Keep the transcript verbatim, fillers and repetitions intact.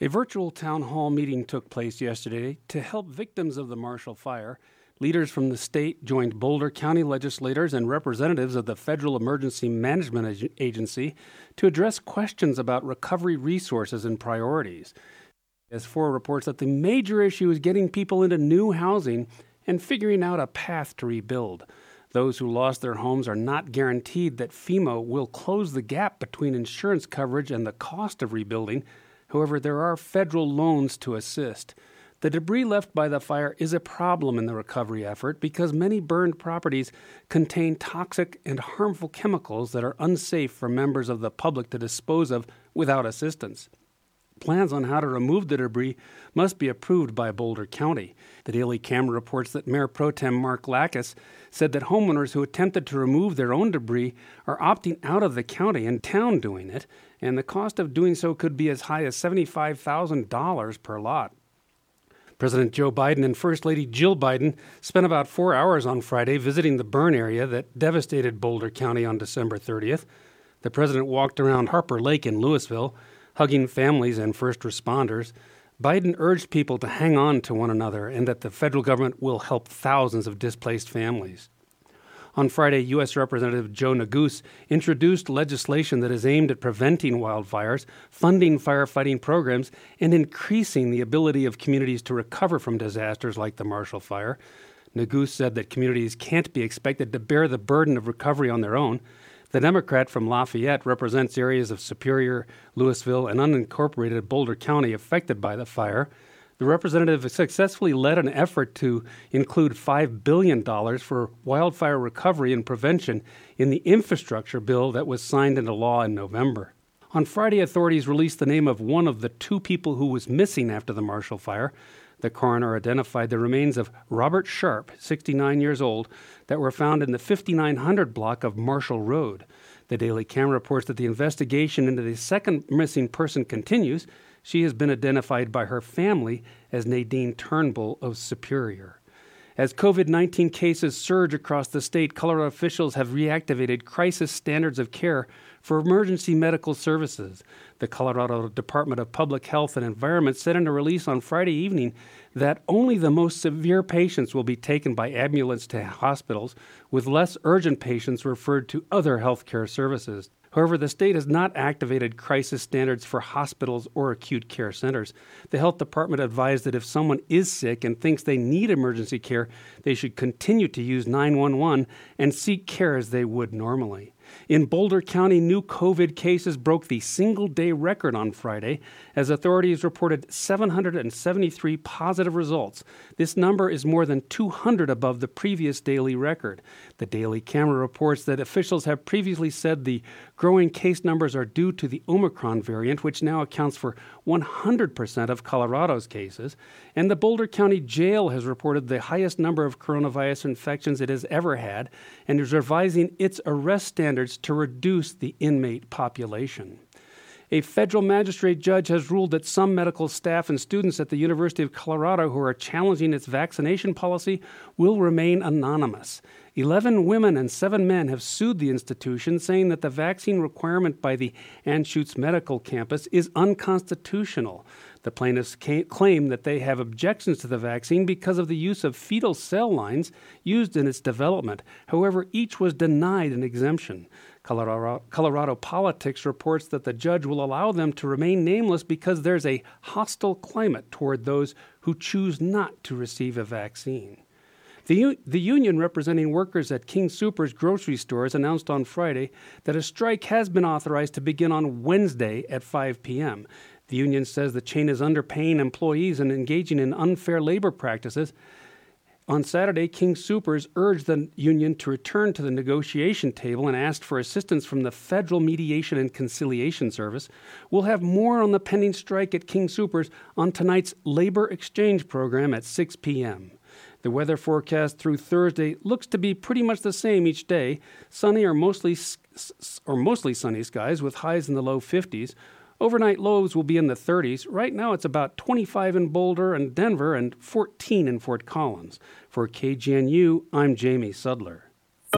A virtual town hall meeting took place yesterday to help victims of the Marshall Fire. Leaders from the state joined Boulder County legislators and representatives of the Federal Emergency Management Agency to address questions about recovery resources and priorities. S four reports that the major issue is getting people into new housing and figuring out a path to rebuild. Those who lost their homes are not guaranteed that FEMA will close the gap between insurance coverage and the cost of rebuilding. However, there are federal loans to assist. The debris left by the fire is a problem in the recovery effort because many burned properties contain toxic and harmful chemicals that are unsafe for members of the public to dispose of without assistance. Plans on how to remove the debris must be approved by Boulder County. The Daily Camera reports that Mayor Pro Tem Mark Lackas said that homeowners who attempted to remove their own debris are opting out of the county and town doing it, and the cost of doing so could be as high as seventy-five thousand dollars per lot. President Joe Biden and First Lady Jill Biden spent about four hours on Friday visiting the burn area that devastated Boulder County on December thirtieth. The president walked around Harper Lake in Louisville, hugging families and first responders. Biden urged people to hang on to one another and that the federal government will help thousands of displaced families. On Friday, U S Representative Joe Neguse introduced legislation that is aimed at preventing wildfires, funding firefighting programs, and increasing the ability of communities to recover from disasters like the Marshall Fire. Neguse said that communities can't be expected to bear the burden of recovery on their own. The Democrat from Lafayette represents areas of Superior, Louisville, and unincorporated Boulder County affected by the fire. The representative successfully led an effort to include five billion dollars for wildfire recovery and prevention in the infrastructure bill that was signed into law in November. On Friday, authorities released the name of one of the two people who was missing after the Marshall Fire. The coroner identified the remains of Robert Sharp, sixty-nine years old, that were found in the fifty-nine hundred block of Marshall Road. The Daily Camera reports that the investigation into the second missing person continues. She has been identified by her family as Nadine Turnbull of Superior. As covid nineteen cases surge across the state, Colorado officials have reactivated crisis standards of care for emergency medical services. The Colorado Department of Public Health and Environment said in a release on Friday evening that only the most severe patients will be taken by ambulance to hospitals, with less urgent patients referred to other health care services. However, the state has not activated crisis standards for hospitals or acute care centers. The health department advised that if someone is sick and thinks they need emergency care, they should continue to use nine one one and seek care as they would normally. In Boulder County, new COVID cases broke the single-day record on Friday as authorities reported seven hundred seventy-three positive results. This number is more than two hundred above the previous daily record. The Daily Camera reports that officials have previously said the growing case numbers are due to the Omicron variant, which now accounts for one hundred percent of Colorado's cases. And the Boulder County Jail has reported the highest number of coronavirus infections it has ever had and is revising its arrest standards to reduce the inmate population. A federal magistrate judge has ruled that some medical staff and students at the University of Colorado who are challenging its vaccination policy will remain anonymous. Eleven women and seven men have sued the institution, saying that the vaccine requirement by the Anschutz Medical Campus is unconstitutional. The plaintiffs claim that they have objections to the vaccine because of the use of fetal cell lines used in its development. However, each was denied an exemption. Colorado, Colorado Politics reports that the judge will allow them to remain nameless because there's a hostile climate toward those who choose not to receive a vaccine. The, the union representing workers at King Soopers grocery stores announced on Friday that a strike has been authorized to begin on Wednesday at five p.m. The union says the chain is underpaying employees and engaging in unfair labor practices. On Saturday, King Soopers urged the union to return to the negotiation table and asked for assistance from the Federal Mediation and Conciliation Service. We'll have more on the pending strike at King Soopers on tonight's Labor Exchange program at six p.m. The weather forecast through Thursday looks to be pretty much the same each day. Sunny or mostly or mostly sunny skies with highs in the low fifties. Overnight lows will be in the thirties. Right now it's about twenty-five in Boulder and Denver and fourteen in Fort Collins. For K G N U, I'm Jamie Sudler.